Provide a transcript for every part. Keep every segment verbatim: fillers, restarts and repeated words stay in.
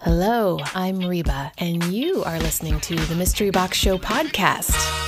Hello, I'm Reba, and you are listening to the Mystery Box Show podcast.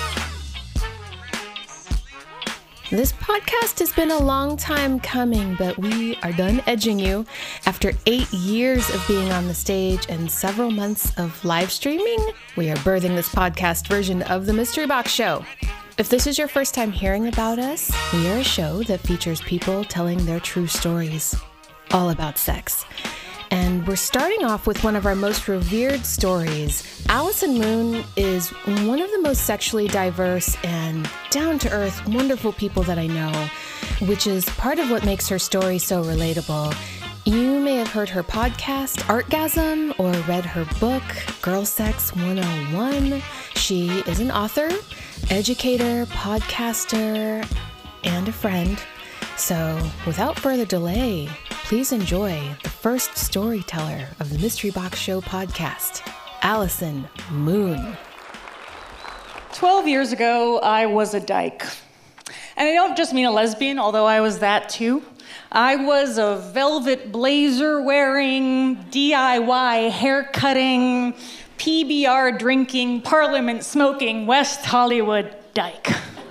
This podcast has been a long time coming, but we are done edging you. After eight years of being on the stage and several months of live streaming, we are birthing this podcast version of the Mystery Box Show. If this is your first time hearing about us, we are a show that features people telling their true stories, all about sex. And we're starting off with one of our most revered stories. Allison Moon is one of the most sexually diverse and down-to-earth, wonderful people that I know, which is part of what makes her story so relatable. You may have heard her podcast, Artgasm, or read her book, Girl Sex one oh one. She is an author, educator, podcaster, and a friend. So, without further delay, please enjoy the first storyteller of the Mystery Box Show podcast, Allison Moon. Twelve years ago, I was a dyke. And I don't just mean a lesbian, although I was that too. I was a velvet blazer wearing, D I Y haircutting, P B R drinking, Parliament smoking, West Hollywood dyke.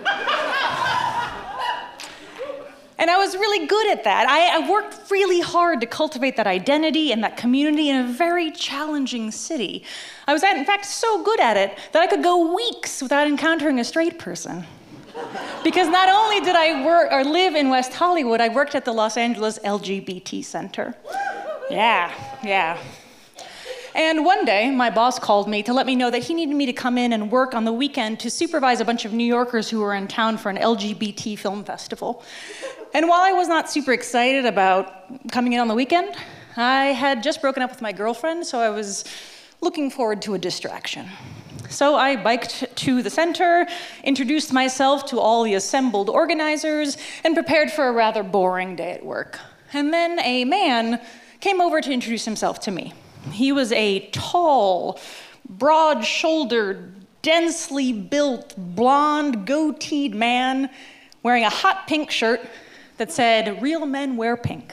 And I was really good at that. I, I worked really hard to cultivate that identity and that community in a very challenging city. I was, in fact, so good at it that I could go weeks without encountering a straight person. Because not only did I work or live in West Hollywood, I worked at the Los Angeles L G B T Center. Yeah, yeah. And one day, my boss called me to let me know that he needed me to come in and work on the weekend to supervise a bunch of New Yorkers who were in town for an L G B T film festival. And while I was not super excited about coming in on the weekend, I had just broken up with my girlfriend, so I was looking forward to a distraction. So I biked to the center, introduced myself to all the assembled organizers, and prepared for a rather boring day at work. And then a man came over to introduce himself to me. He was a tall, broad-shouldered, densely built, blonde, goateed man wearing a hot pink shirt that said, "Real men wear pink."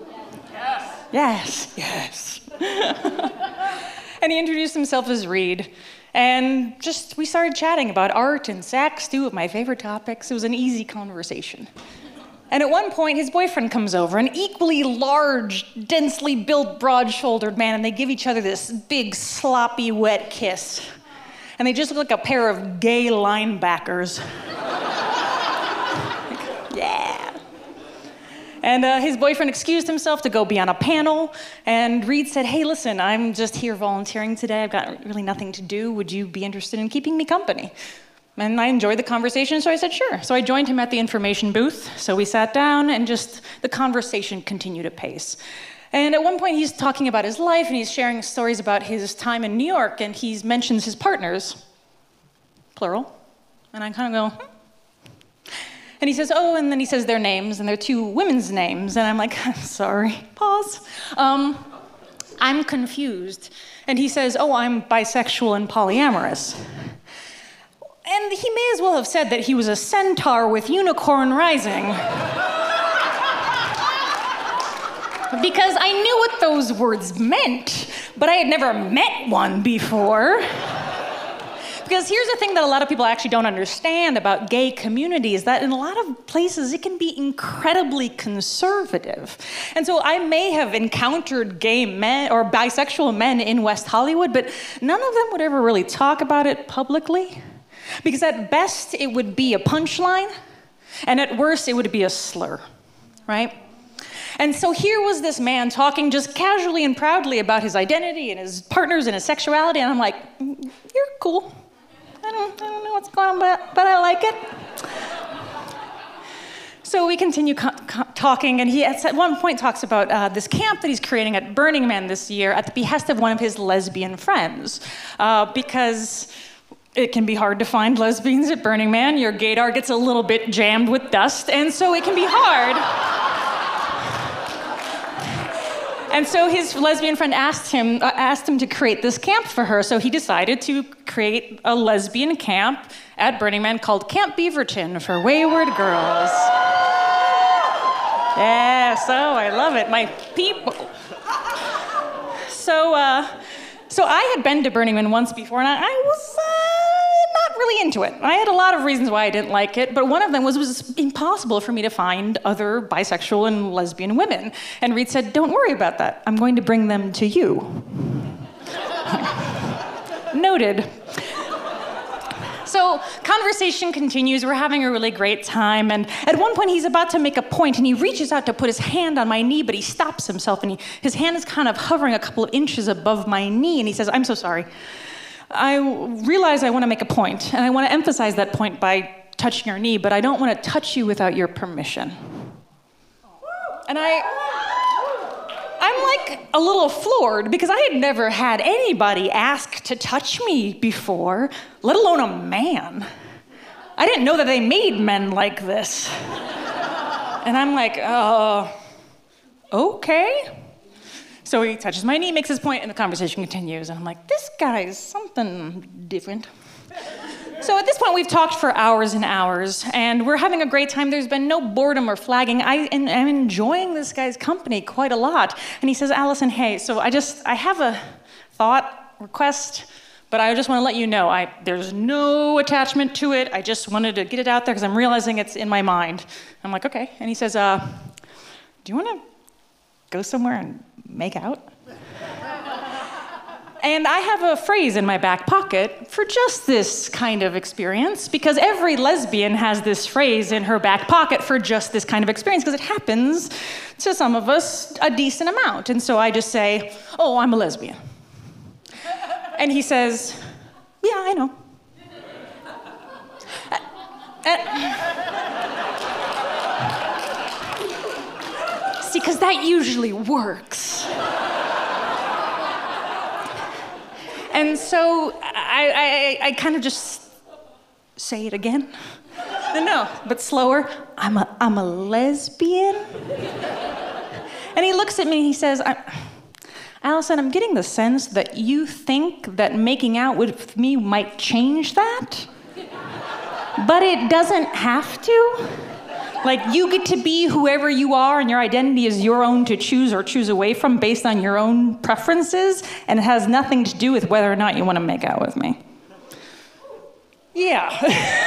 Yes. Yes, yes. And he introduced himself as Reed. And just, we started chatting about art and sex, two of my favorite topics. It was an easy conversation. And at one point, his boyfriend comes over, an equally large, densely built, broad-shouldered man, and they give each other this big, sloppy, wet kiss. And they just look like a pair of gay linebackers. Like, yeah. And uh, his boyfriend excused himself to go be on a panel, and Reed said, "Hey, listen, I'm just here volunteering today. I've got really nothing to do. Would you be interested in keeping me company?" And I enjoyed the conversation, so I said, sure. So I joined him at the information booth. So we sat down, and just the conversation continued apace. And at one point, he's talking about his life, and he's sharing stories about his time in New York, and he mentions his partners, plural. And I kind of go, hmm. And he says, oh, and then he says their names, and they're two women's names. And I'm like, sorry, pause. Um, I'm confused. And he says, oh, I'm bisexual and polyamorous. And he may as well have said that he was a centaur with unicorn rising. Because I knew what those words meant, but I had never met one before. Because here's the thing that a lot of people actually don't understand about gay community is that in a lot of places it can be incredibly conservative. And so I may have encountered gay men or bisexual men in West Hollywood, but none of them would ever really talk about it publicly. Because at best it would be a punchline, and at worst it would be a slur, right? And so here was this man talking just casually and proudly about his identity and his partners and his sexuality, and I'm like, you're cool. I don't, I don't know what's going on, but, but I like it. So we continue co- co- talking, and he at one point talks about uh, this camp that he's creating at Burning Man this year at the behest of one of his lesbian friends, uh, because it can be hard to find lesbians at Burning Man. Your gaydar gets a little bit jammed with dust, and so it can be hard. And so his lesbian friend asked him, uh, asked him to create this camp for her, so he decided to create a lesbian camp at Burning Man called Camp Beaverton for Wayward Girls. Yeah, so I love it. My people. So uh, So I had been to Burning Man once before, and I, I was uh, not really into it. I had a lot of reasons why I didn't like it, but one of them was it was impossible for me to find other bisexual and lesbian women. And Reed said, don't worry about that. I'm going to bring them to you. Noted. So conversation continues, we're having a really great time, and at one point he's about to make a point, and he reaches out to put his hand on my knee, but he stops himself, and he, his hand is kind of hovering a couple of inches above my knee, and he says, I'm so sorry. I realize I want to make a point, and I want to emphasize that point by touching your knee, but I don't want to touch you without your permission. And I... I'm like a little floored because I had never had anybody ask to touch me before, let alone a man. I didn't know that they made men like this. And I'm like, uh, okay. So he touches my knee, makes his point, and the conversation continues. And I'm like, this guy's something different. So at this point, we've talked for hours and hours, and we're having a great time. There's been no boredom or flagging. I am enjoying this guy's company quite a lot. And he says, Allison, hey, so I just, I have a thought, request, but I just want to let you know, I, there's no attachment to it. I just wanted to get it out there because I'm realizing it's in my mind. I'm like, okay. And he says, uh, do you want to go somewhere and make out? And I have a phrase in my back pocket for just this kind of experience, because every lesbian has this phrase in her back pocket for just this kind of experience, because it happens to some of us a decent amount. And so I just say, oh, I'm a lesbian. And he says, yeah, I know. Uh, uh, see, because that usually works. And so I, I, I kind of just say it again. No, no, but slower. I'm a, I'm a lesbian. And he looks at me and he says, Allison, I'm getting the sense that you think that making out with me might change that, but it doesn't have to. Like, you get to be whoever you are, and your identity is your own to choose or choose away from based on your own preferences, and it has nothing to do with whether or not you want to make out with me. Yeah.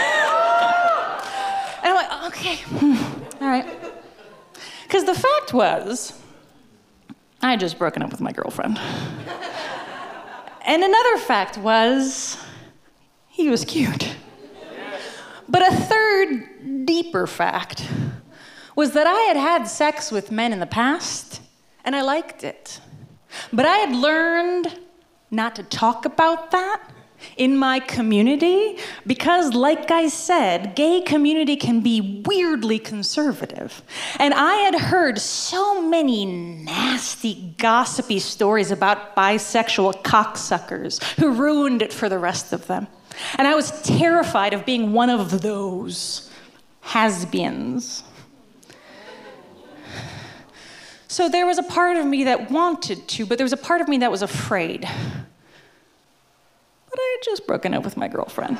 And I'm like, okay, all right. Because the fact was, I had just broken up with my girlfriend. And another fact was, he was cute. But a third, deeper fact was that I had had sex with men in the past, and I liked it. But I had learned not to talk about that in my community because, like I said, gay community can be weirdly conservative. And I had heard so many nasty, gossipy stories about bisexual cocksuckers who ruined it for the rest of them. And I was terrified of being one of those has-beens. So there was a part of me that wanted to, but there was a part of me that was afraid. But I had just broken up with my girlfriend.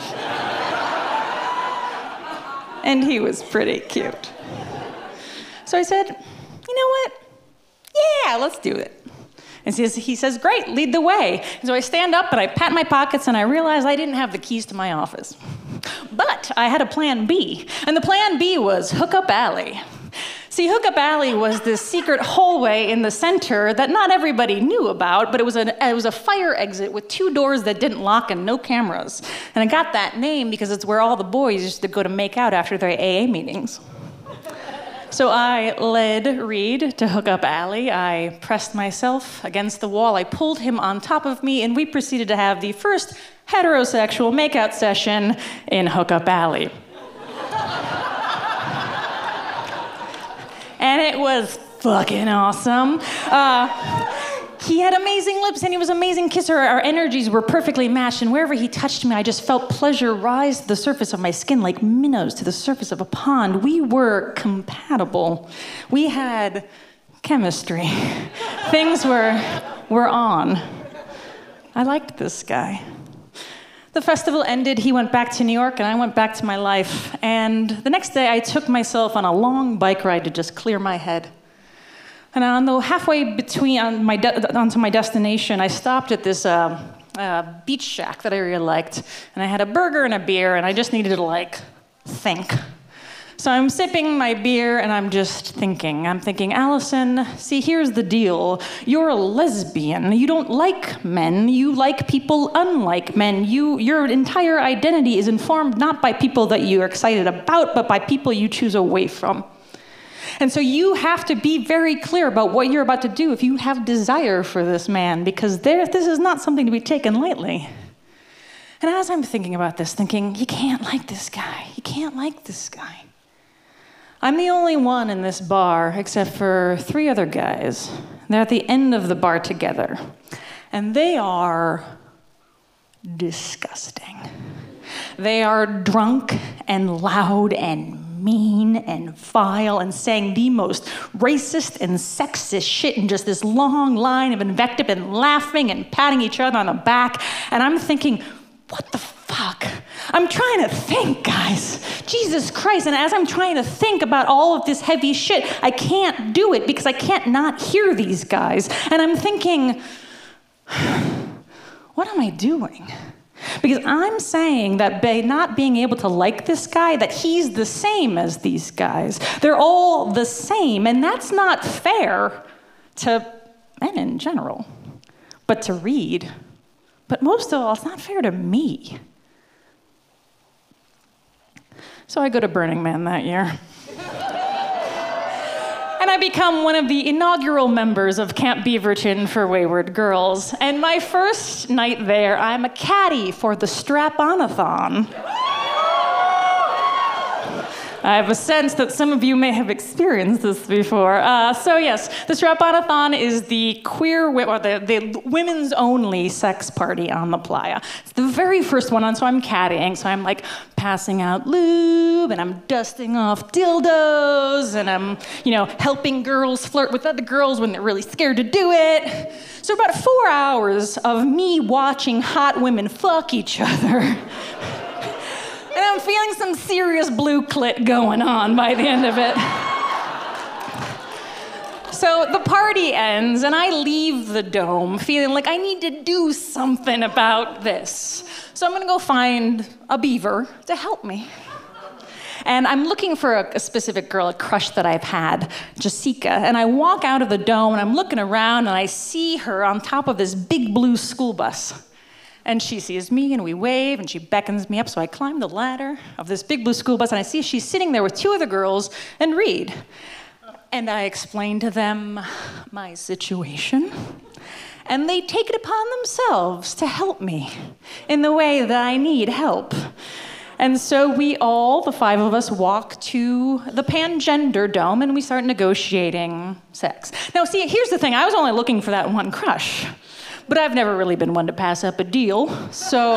And he was pretty cute. So I said, you know what? Yeah, let's do it. And he says, he says, great, lead the way. And so I stand up and I pat my pockets and I realize I didn't have the keys to my office. But I had a plan B. And the plan B was Hookup Alley. See, Hookup Alley was this secret hallway in the center that not everybody knew about, but it was, a, it was a fire exit with two doors that didn't lock and no cameras. And I got that name because it's where all the boys used to go to make out after their A A meetings. So I led Reed to Hookup Alley. I pressed myself against the wall. I pulled him on top of me, and we proceeded to have the first heterosexual makeout session in Hookup Alley. And it was fucking awesome. Uh, he had amazing lips, and he was an amazing kisser. Our energies were perfectly matched, and wherever he touched me, I just felt pleasure rise to the surface of my skin like minnows to the surface of a pond. We were compatible. We had chemistry. Things were, were on. I liked this guy. The festival ended, he went back to New York, and I went back to my life. And the next day, I took myself on a long bike ride to just clear my head. And on the halfway between on my de- onto my destination, I stopped at this uh, uh, beach shack that I really liked, and I had a burger and a beer, and I just needed to like think. So I'm sipping my beer, and I'm just thinking. I'm thinking, Allison, see, here's the deal. You're a lesbian. You don't like men. You like people unlike men. You, your entire identity is informed not by people that you're excited about, but by people you choose away from. And so you have to be very clear about what you're about to do if you have desire for this man, because there, this is not something to be taken lightly. And as I'm thinking about this, thinking, you can't like this guy. You can't like this guy. I'm the only one in this bar except for three other guys. They're at the end of the bar together. And they are disgusting. They are drunk and loud and mean and vile and saying the most racist and sexist shit in just this long line of invective and laughing and patting each other on the back. And I'm thinking, what the fuck? I'm trying to think, guys. Jesus Christ. And as I'm trying to think about all of this heavy shit, I can't do it because I can't not hear these guys. And I'm thinking, what am I doing? Because I'm saying that by not being able to like this guy, that he's the same as these guys. They're all the same, and that's not fair to men in general, but to Reed. But most of all, it's not fair to me. So I go to Burning Man that year. And I become one of the inaugural members of Camp Beaverton for Wayward Girls. And my first night there, I'm a caddy for the Strap-On-a-thon. I have a sense that some of you may have experienced this before. Uh, so yes, the Strap-On-a-thon is the queer, or the, the women's only sex party on the playa. It's the very first one on, so I'm caddying, so I'm like passing out lube, and I'm dusting off dildos, and I'm, you know, helping girls flirt with other girls when they're really scared to do it. So about four hours of me watching hot women fuck each other. And I'm feeling some serious blue clit going on by the end of it. So the party ends, and I leave the dome feeling like I need to do something about this. So I'm gonna go find a beaver to help me. And I'm looking for a, a specific girl, a crush that I've had, Jessica. And I walk out of the dome, and I'm looking around, and I see her on top of this big blue school bus. And she sees me, and we wave, and she beckons me up. So I climb the ladder of this big blue school bus, and I see she's sitting there with two other girls and Reed. And I explain to them my situation. And they take it upon themselves to help me in the way that I need help. And so we all, the five of us, walk to the Pangender Dome, and we start negotiating sex. Now, see, here's the thing. I was only looking for that one crush. But I've never really been one to pass up a deal, so...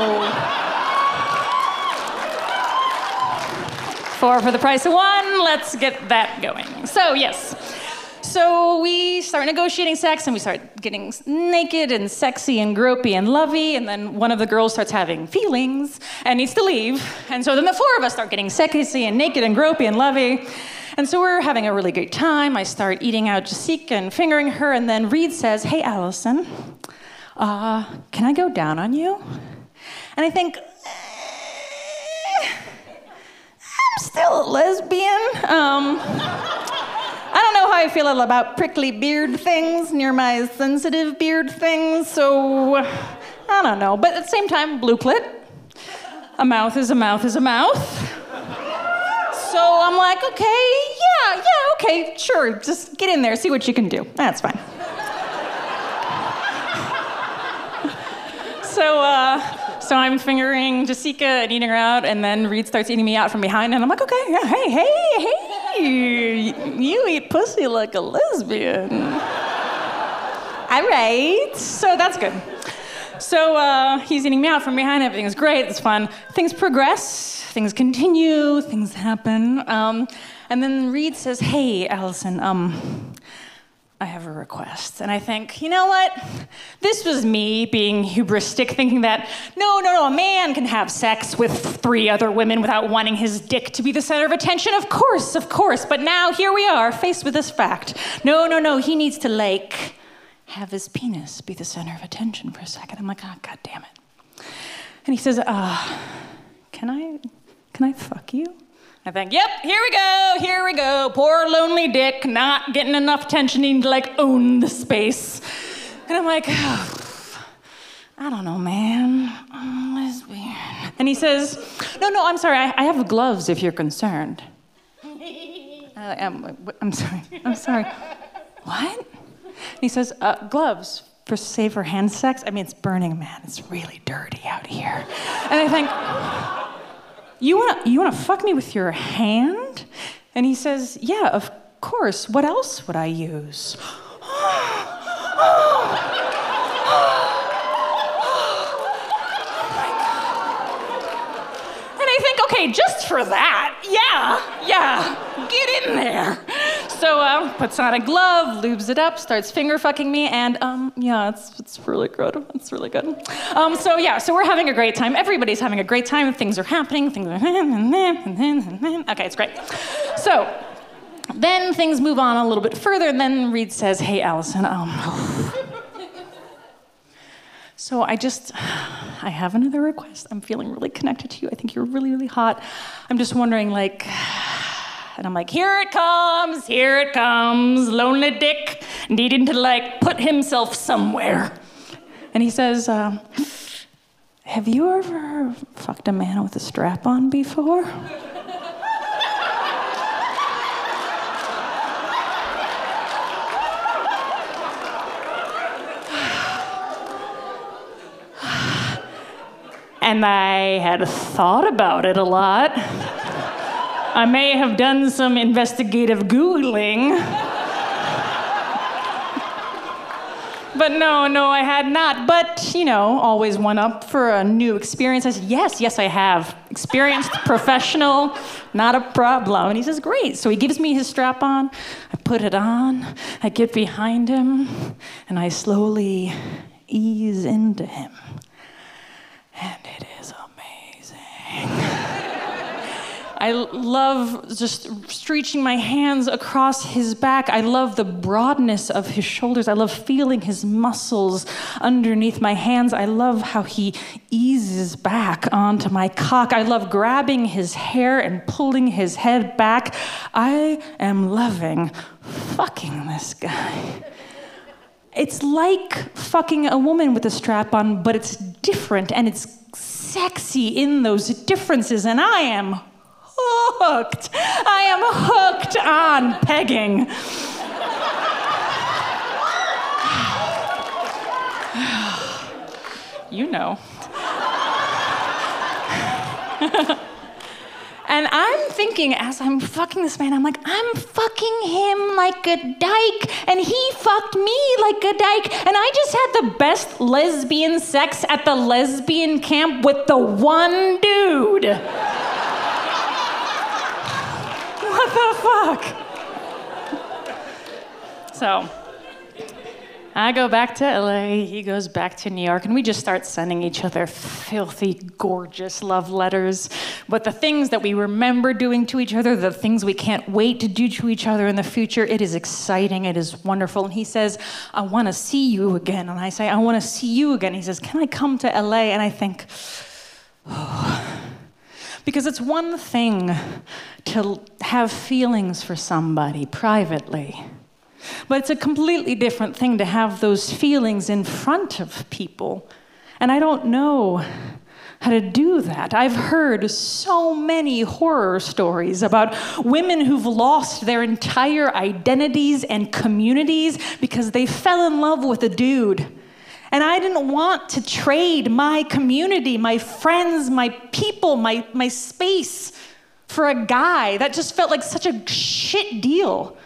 Four for the price of one, let's get that going. So, yes. So we start negotiating sex, and we start getting naked and sexy and gropey and lovey, and then one of the girls starts having feelings and needs to leave. And so then the four of us start getting sexy and naked and gropey and lovey. And so we're having a really great time. I start eating out Jessica and fingering her, and then Reed says, "Hey, Allison, Uh, can I go down on you?" And I think, eh, I'm still a lesbian. Um, I don't know how I feel about prickly beard things near my sensitive beard things, so I don't know. But at the same time, blue clit. A mouth is a mouth is a mouth. So I'm like, okay, yeah, yeah, okay, sure. Just get in there, see what you can do. That's fine. So, uh, so I'm fingering Jessica and eating her out, and then Reed starts eating me out from behind, and I'm like, okay, yeah, hey, hey, hey, you eat pussy like a lesbian. All right, so that's good. So uh, he's eating me out from behind, everything's great, it's fun. Things progress, things continue, things happen. Um, and then Reed says, "Hey, Allison, um, I have a request. And I think, you know what? This was me being hubristic, thinking that, no, no, no, a man can have sex with three other women without wanting his dick to be the center of attention. Of course, of course. But now here we are, faced with this fact. No, no, no, he needs to, like, have his penis be the center of attention for a second. I'm like, oh, God damn it. And he says, uh, can I, can I fuck you? I think, yep, here we go, here we go. Poor lonely dick, not getting enough attention, needing to like own the space. And I'm like, oh, I don't know, man. I'm lesbian. And he says, no, no, I'm sorry, I, I have gloves if you're concerned. I, I'm, I'm sorry, I'm sorry. What? And he says, uh, gloves for safer hand sex? I mean, it's burning, man. It's really dirty out here. And I think, You wanna, you wanna fuck me with your hand? And he says, yeah, of course. What else would I use? And I think, okay, just for that, yeah, yeah, get in there. So uh, puts on a glove, lubes it up, starts finger fucking me, and um, yeah, it's it's really good. It's really good. Um, so yeah, so we're having a great time. Everybody's having a great time. Things are happening. Things are okay, it's great. So then things move on a little bit further, and then Reed says, "Hey, Allison, um, so I just, I have another request. I'm feeling really connected to you. I think you're really, really hot. I'm just wondering, like." And I'm like, here it comes, here it comes, lonely dick, needing to like put himself somewhere. And he says, uh, have you ever fucked a man with a strap on before? And I had thought about it a lot. I may have done some investigative Googling. But no, no, I had not. But, you know, always one up for a new experience. I said, yes, yes, I have. Experienced, professional, not a problem. And he says, great. So he gives me his strap on. I put it on. I get behind him. And I slowly ease into him. And it is amazing. I love just stretching my hands across his back. I love the broadness of his shoulders. I love feeling his muscles underneath my hands. I love how he eases back onto my cock. I love grabbing his hair and pulling his head back. I am loving fucking this guy. It's like fucking a woman with a strap on, but it's different and it's sexy in those differences, and I am hooked. I am hooked on pegging. You know. And I'm thinking, as I'm fucking this man, I'm like, I'm fucking him like a dyke, and he fucked me like a dyke, and I just had the best lesbian sex at the lesbian camp with the one dude. What the fuck? So, I go back to L A, he goes back to New York, and we just start sending each other filthy, gorgeous love letters. But the things that we remember doing to each other, the things we can't wait to do to each other in the future, it is exciting, it is wonderful. And he says, I want to see you again. And I say, I want to see you again. He says, can I come to L A? And I think, oh. Because it's one thing to have feelings for somebody privately. But it's a completely different thing to have those feelings in front of people. And I don't know how to do that. I've heard so many horror stories about women who've lost their entire identities and communities because they fell in love with a dude. And I didn't want to trade my community, my friends, my people, my, my space for a guy. That just felt like such a shit deal.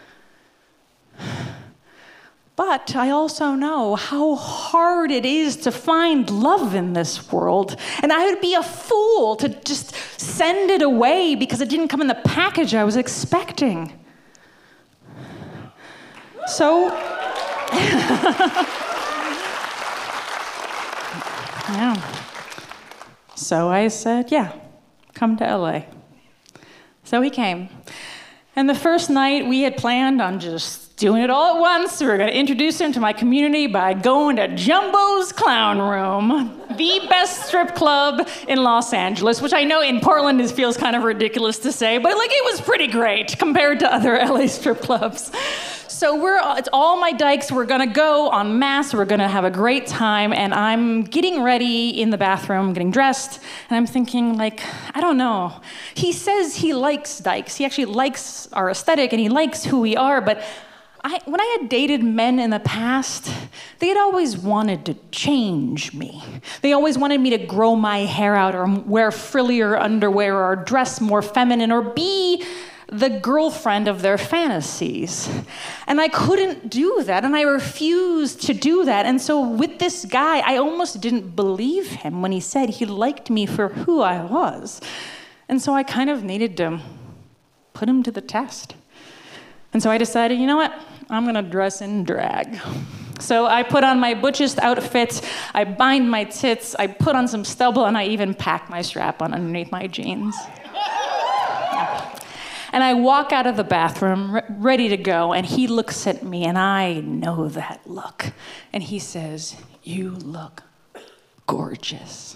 But I also know how hard it is to find love in this world. And I would be a fool to just send it away because it didn't come in the package I was expecting. So Yeah. So I said, yeah, come to L A. So he came. And the first night we had planned on just doing it all at once. We were going to introduce him to my community by going to Jumbo's Clown Room, the best strip club in Los Angeles, which I know in Portland is, feels kind of ridiculous to say, but like it was pretty great compared to other L A strip clubs. So we're, it's all my dykes. We're gonna go en masse. We're gonna have a great time. And I'm getting ready in the bathroom, getting dressed. And I'm thinking like, I don't know. He says he likes dykes. He actually likes our aesthetic and he likes who we are. But I, when I had dated men in the past, they had always wanted to change me. They always wanted me to grow my hair out or wear frillier underwear or dress more feminine or be the girlfriend of their fantasies. And I couldn't do that, and I refused to do that. And so with this guy, I almost didn't believe him when he said he liked me for who I was. And so I kind of needed to put him to the test. And so I decided, you know what? I'm gonna dress in drag. So I put on my butchest outfit, I bind my tits, I put on some stubble, and I even pack my strap on underneath my jeans. And I walk out of the bathroom, re- ready to go, and he looks at me, and I know that look. And he says, "You look gorgeous."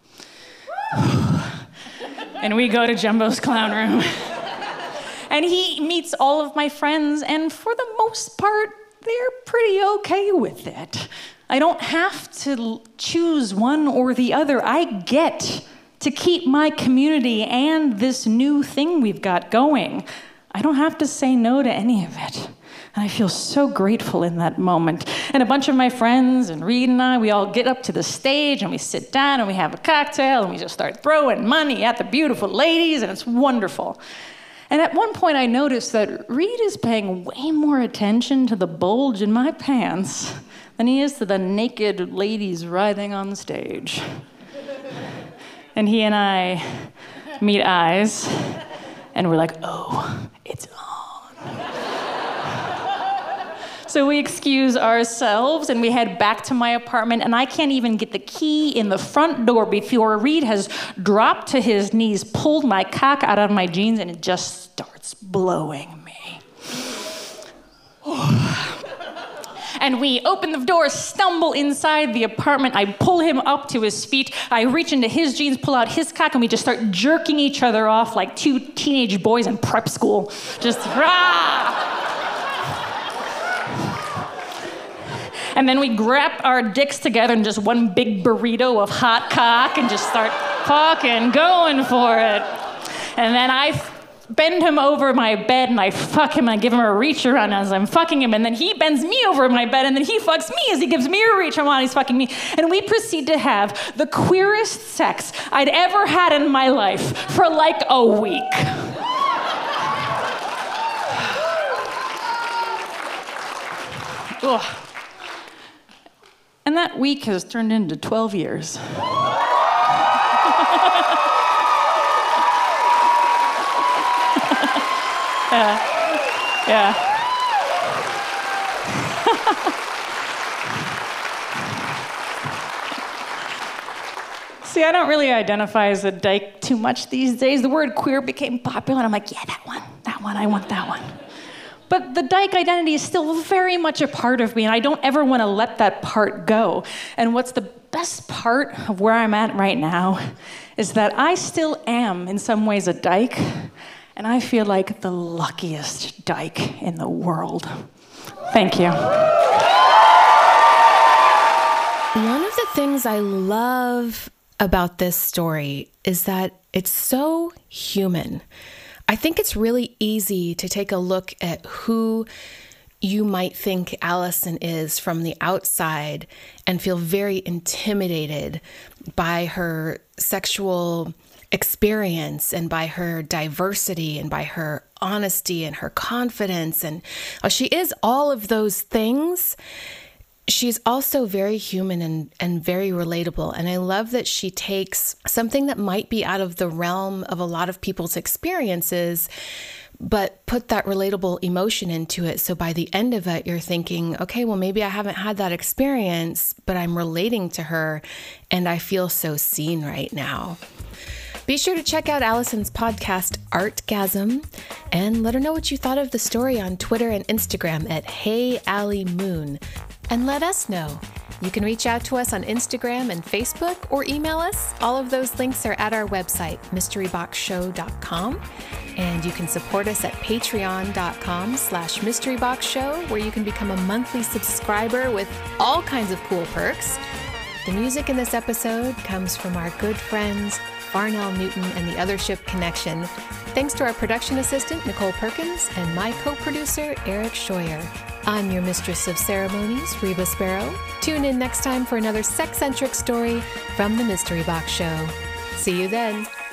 And we go to Jumbo's Clown Room. And he meets all of my friends, and for the most part, they're pretty okay with it. I don't have to choose one or the other. I get to keep my community and this new thing we've got going. I don't have to say no to any of it. And I feel so grateful in that moment. And a bunch of my friends and Reed and I, we all get up to the stage and we sit down and we have a cocktail and we just start throwing money at the beautiful ladies, and it's wonderful. And at one point I noticed that Reed is paying way more attention to the bulge in my pants than he is to the naked ladies writhing on the stage. And he and I meet eyes, and we're like, oh, it's on. So we excuse ourselves, and we head back to my apartment, and I can't even get the key in the front door before Reed has dropped to his knees, pulled my cock out of my jeans, and it just starts blowing me. And we open the door, stumble inside the apartment. I pull him up to his feet. I reach into his jeans, pull out his cock, and we just start jerking each other off like two teenage boys in prep school. Just, rah! And then we grab our dicks together in just one big burrito of hot cock and just start fucking going for it. And then I bend him over my bed and I fuck him and I give him a reach around as I'm fucking him, and then he bends me over my bed and then he fucks me as he gives me a reach around while he's fucking me, and we proceed to have the queerest sex I'd ever had in my life for like a week. Ugh. And that week has turned into twelve years. Yeah. Yeah. See, I don't really identify as a dyke too much these days. The word queer became popular, and I'm like, yeah, that one, that one, I want that one. But the dyke identity is still very much a part of me, and I don't ever want to let that part go. And what's the best part of where I'm at right now is that I still am, in some ways, a dyke. And I feel like the luckiest dyke in the world. Thank you. One of the things I love about this story is that it's so human. I think it's really easy to take a look at who you might think Allison is from the outside and feel very intimidated by her sexual experience and by her diversity and by her honesty and her confidence. And while she is all of those things, she's also very human and, and very relatable. And I love that she takes something that might be out of the realm of a lot of people's experiences, but put that relatable emotion into it. So by the end of it, you're thinking, okay, well, maybe I haven't had that experience, but I'm relating to her and I feel so seen right now. Be sure to check out Allison's podcast, Artgasm, and let her know what you thought of the story on Twitter and Instagram at Hey Allie Moon. And let us know. You can reach out to us on Instagram and Facebook or email us. All of those links are at our website, mystery box show dot com. And you can support us at patreon.com slash mysteryboxshow, where you can become a monthly subscriber with all kinds of cool perks. The music in this episode comes from our good friends, Farnell Newton and the Other Ship Connection. Thanks to our production assistant, Nicole Perkins, and my co-producer, Eric Scheuer. I'm your mistress of ceremonies, Reba Sparrow. Tune in next time for another sex-centric story from the Mystery Box Show. See you then.